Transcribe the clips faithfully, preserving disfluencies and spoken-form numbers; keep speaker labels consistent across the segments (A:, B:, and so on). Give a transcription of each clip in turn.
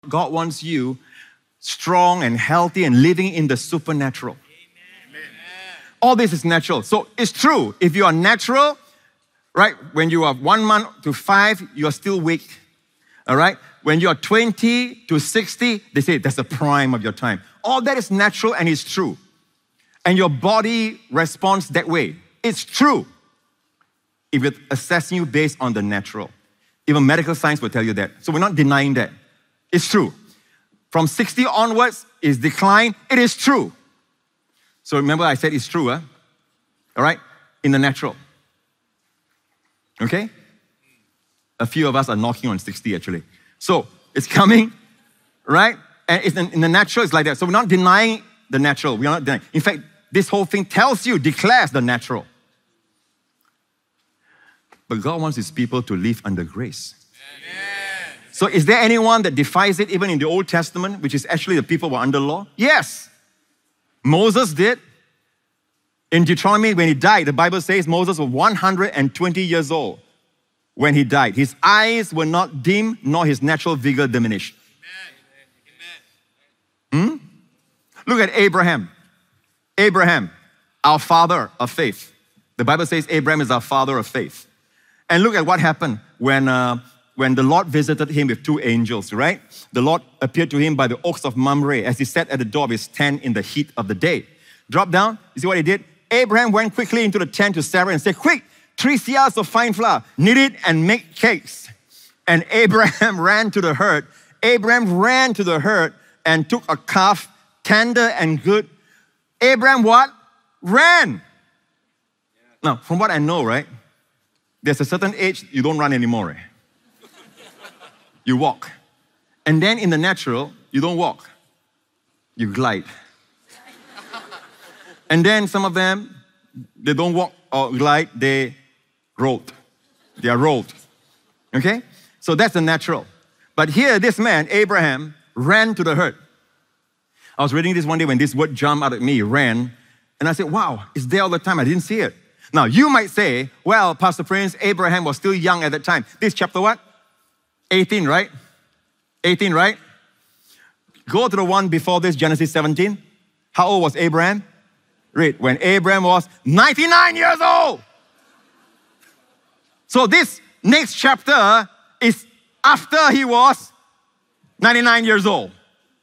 A: God wants you strong and healthy and living in the supernatural. Amen. All this is natural. So it's true. If you are natural, right, when you are one month to five, you are still weak. All right? When you are twenty to sixty, they say that's the prime of your time. All that is natural and it's true. And your body responds that way. It's true. If we're assessing you based on the natural. Even medical science will tell you that. So we're not denying that. It's true. From sixty onwards, is decline. It is true. So remember I said it's true, huh? All right? In the natural. Okay? A few of us are knocking on sixty actually. So it's coming, right? And it's in, in the natural, it's like that. So we're not denying the natural. We're not denying. In fact, this whole thing tells you, declares the natural. But God wants His people to live under grace. Amen. So is there anyone that defies it even in the Old Testament, which is actually the people who were under law? Yes. Moses did. In Deuteronomy, when he died, the Bible says Moses was one hundred twenty years old when he died. His eyes were not dim, nor his natural vigor diminished. Amen. Hmm? Look at Abraham. Abraham, our father of faith. The Bible says Abraham is our father of faith. And look at what happened when, uh, when the Lord visited him with two angels, right? The Lord appeared to him by the oaks of Mamre as he sat at the door of his tent in the heat of the day. Drop down. You see what he did? Abraham went quickly into the tent to Sarah and said, quick, three seahs of fine flour, knead it and make cakes. And Abraham ran to the herd. Abraham ran to the herd and took a calf, tender and good. Abraham what? Ran. Now, from what I know, right? There's a certain age you don't run anymore. Right? You walk. And then in the natural, you don't walk. You glide. And then some of them, they don't walk or glide, they rolled. They are rolled. Okay? So that's the natural. But here, this man, Abraham, ran to the herd. I was reading this one day when this word jumped out at me, ran, and I said, wow, it's there all the time. I didn't see it. Now, you might say, well, Pastor Prince, Abraham was still young at that time. This chapter what? eighteen, right? eighteen, right? Go to the one before this, Genesis seventeen. How old was Abraham? Read, when Abraham was ninety-nine years old. So this next chapter is after he was ninety-nine years old.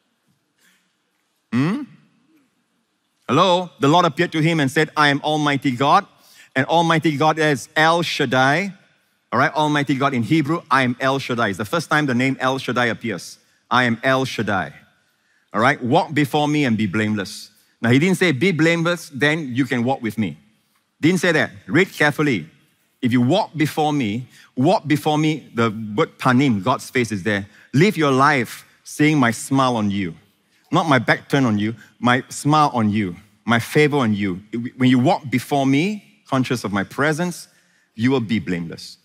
A: Hmm? Hello? The Lord appeared to him and said, I am Almighty God. And Almighty God is El Shaddai. All right, Almighty God in Hebrew, I am El Shaddai. It's the first time the name El Shaddai appears. I am El Shaddai. All right, walk before me and be blameless. Now, he didn't say be blameless, then you can walk with me. Didn't say that. Read carefully. If you walk before me, walk before me, the word panim, God's face is there. Live your life seeing my smile on you. Not my back turn on you, my smile on you, my favor on you. When you walk before me, conscious of my presence, you will be blameless.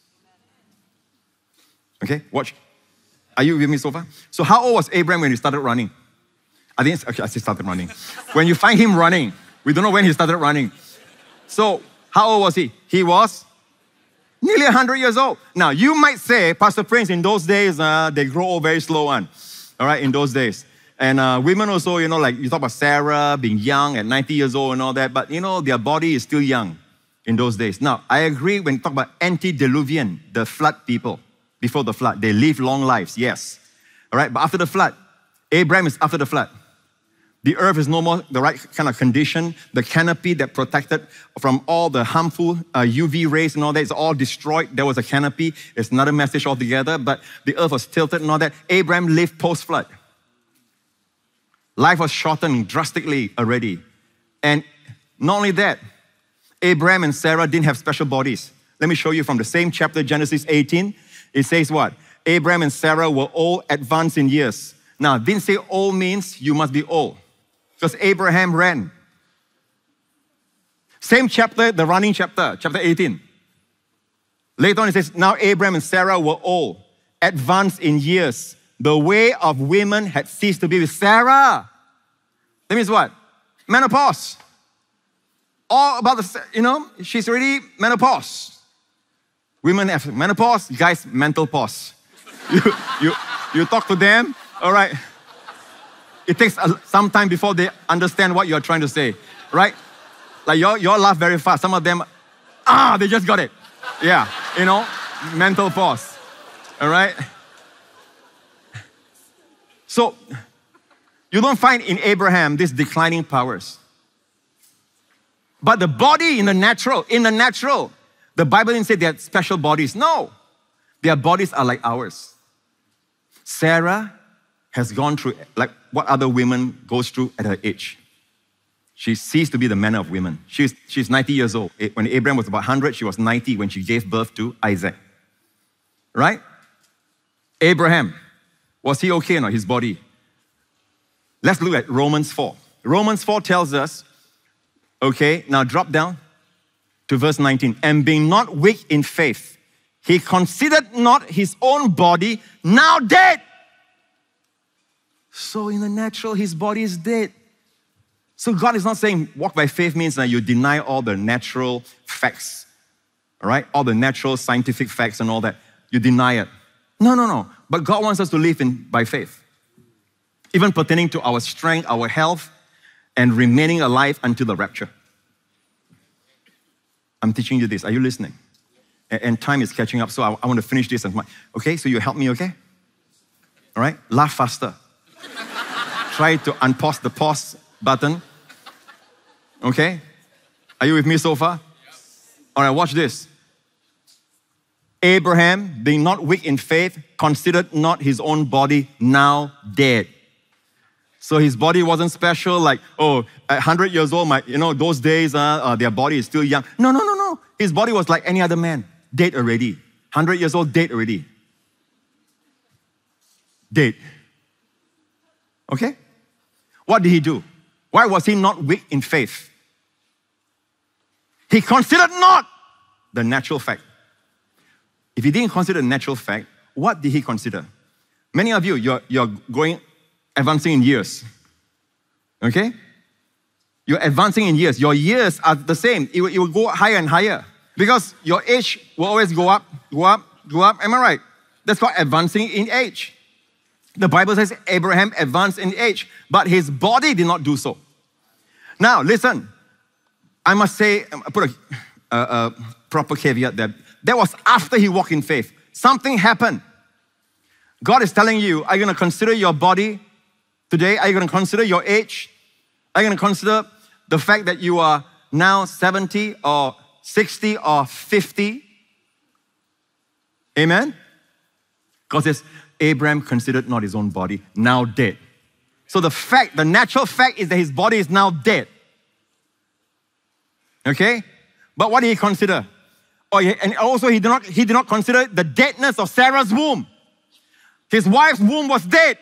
A: Okay, watch. Are you with me so far? So how old was Abraham when he started running? I think, okay, I just started running. When you find him running, we don't know when he started running. So how old was he? He was nearly one hundred years old. Now, you might say, Pastor Prince, in those days, uh, they grow old very slow on. All right, in those days. And uh, women also, you know, like you talk about Sarah being young at ninety years old and all that, but you know, their body is still young in those days. Now, I agree when you talk about antediluvian, the flood people, before the flood, they live long lives, yes. All right, but after the flood, Abraham is after the flood. The earth is no more the right kind of condition. The canopy that protected from all the harmful uh, U V rays and all that is all destroyed. There was a canopy. It's another message altogether, but the earth was tilted and all that. Abraham lived post-flood. Life was shortened drastically already. And not only that, Abraham and Sarah didn't have special bodies. Let me show you from the same chapter, Genesis eighteen. It says what? Abraham and Sarah were all advanced in years. Now, didn't say old means you must be old. Because Abraham ran. Same chapter, the running chapter, chapter eighteen. Later on it says, now Abraham and Sarah were old, advanced in years. The way of women had ceased to be with Sarah. That means what? Menopause. All about the, you know, she's already menopause. Women have menopause, guys, mental pause. You, you, you talk to them, All right? It takes some time before they understand what you're trying to say, right? Like you all, you all laugh very fast. Some of them, ah, they just got it. Yeah, you know, mental pause. All right? So, you don't find in Abraham these declining powers. But the body in the natural, in the natural, the Bible didn't say they had special bodies. No, their bodies are like ours. Sarah has gone through like what other women goes through at her age. She ceased to be the manner of women. She's, she's ninety years old. When Abraham was about one hundred, she was ninety when she gave birth to Isaac. Right? Abraham, was he okay or not, his body? Let's look at Romans four. Romans four tells us, okay, now drop down to verse nineteen. And being not weak in faith, he considered not his own body now dead. So in the natural, his body is dead. So God is not saying walk by faith means that you deny all the natural facts, all right? All the natural scientific facts and all that. You deny it. No, no, no. But God wants us to live in by faith. Even pertaining to our strength, our health, and remaining alive until the rapture. I'm teaching you this. Are you listening? And time is catching up, so I, I want to finish this. Okay, so you help me, okay? All right? Laugh faster. Try to unpause the pause button. Okay? Are you with me so far? All right, watch this. Abraham, being not weak in faith, considered not his own body now dead. So his body wasn't special, like, oh, at one hundred years old, my, you know, those days, uh, uh, their body is still young. No, no, no, no. His body was like any other man, dead already. one hundred years old, dead already. Dead. Okay? What did he do? Why was he not weak in faith? He considered not the natural fact. If he didn't consider the natural fact, what did he consider? Many of you, you're, you're going, advancing in years. Okay? You're advancing in years. Your years are the same. It will, it will go higher and higher. Because your age will always go up, go up, go up. Am I right? That's called advancing in age. The Bible says Abraham advanced in age, but his body did not do so. Now, listen. I must say, put a, a, a proper caveat there. That was after he walked in faith. Something happened. God is telling you, are you going to consider your body today? Are you going to consider your age? Are you going to consider the fact that you are now seventy or sixty or fifty? Amen? Because it's Abraham considered not his own body, now dead. So the fact, the natural fact is that his body is now dead. Okay? But what did he consider? Oh, and also he did not, he did not consider the deadness of Sarah's womb. His wife's womb was dead.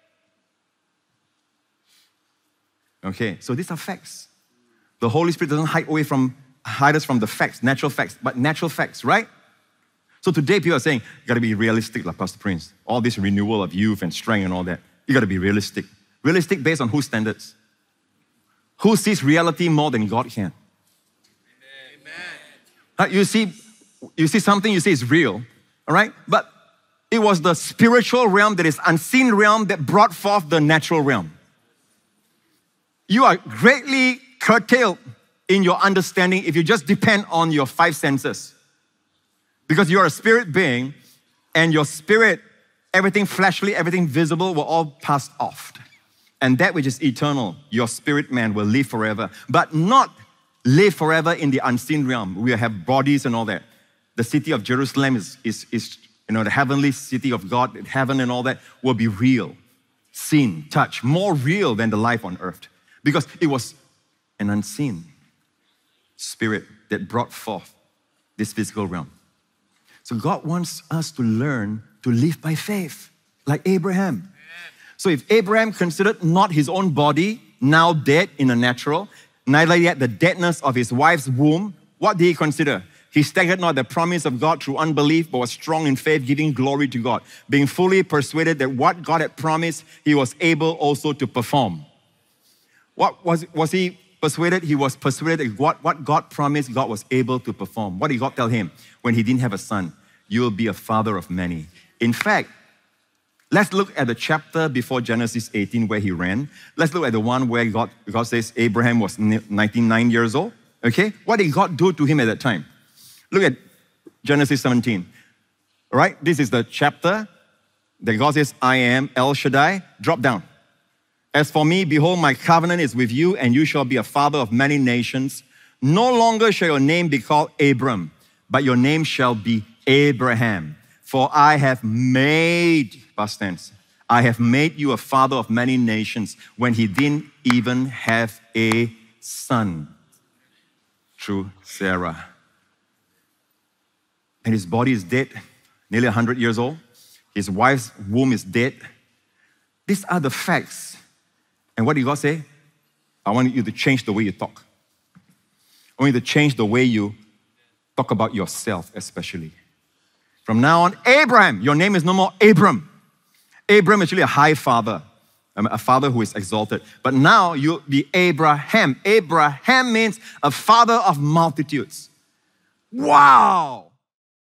A: Okay, so these are facts. The Holy Spirit doesn't hide away from, hide us from the facts, natural facts, but natural facts, right? So today people are saying, you gotta be realistic, like Pastor Prince. All this renewal of youth and strength and all that. You gotta be realistic. Realistic based on whose standards? Who sees reality more than God can? Amen. Like you see, you see something you say is real, all right? But it was the spiritual realm, that is unseen realm, that brought forth the natural realm. You are greatly curtailed in your understanding if you just depend on your five senses. Because you're a spirit being, and your spirit, everything fleshly, everything visible will all pass off. And that which is eternal, your spirit man, will live forever. But not live forever in the unseen realm. We have bodies and all that. The city of Jerusalem is, is, is you know, the heavenly city of God, heaven and all that will be real, seen, touched, more real than the life on earth. Because it was an unseen spirit that brought forth this physical realm. So God wants us to learn to live by faith, like Abraham. So if Abraham considered not his own body, now dead in the natural, neither yet the deadness of his wife's womb, what did he consider? He staggered not the promise of God through unbelief, but was strong in faith, giving glory to God, being fully persuaded that what God had promised, he was able also to perform. What was, was he persuaded? He was persuaded that what, what God promised, God was able to perform. What did God tell him when he didn't have a son? You will be a father of many. In fact, Let's look at the chapter before Genesis eighteen where he ran. Let's look at the one where God, God says Abraham was ninety-nine years old. Okay? What did God do to him at that time? Look at Genesis seventeen. All right? This is the chapter that God says, I am El Shaddai. Drop down. As for me, behold, my covenant is with you, and you shall be a father of many nations. No longer shall your name be called Abram, but your name shall be Abraham. For I have made, past tense, I have made you a father of many nations when he didn't even have a son through Sarah. And his body is dead, nearly one hundred years old. His wife's womb is dead. These are the facts. And what did God say? I want you to change the way you talk. I want you to change the way you talk about yourself, especially. From now on, Abraham, your name is no more Abram. Abram is actually a high father, a father who is exalted. But now you'll be Abraham. Abraham means a father of multitudes. Wow!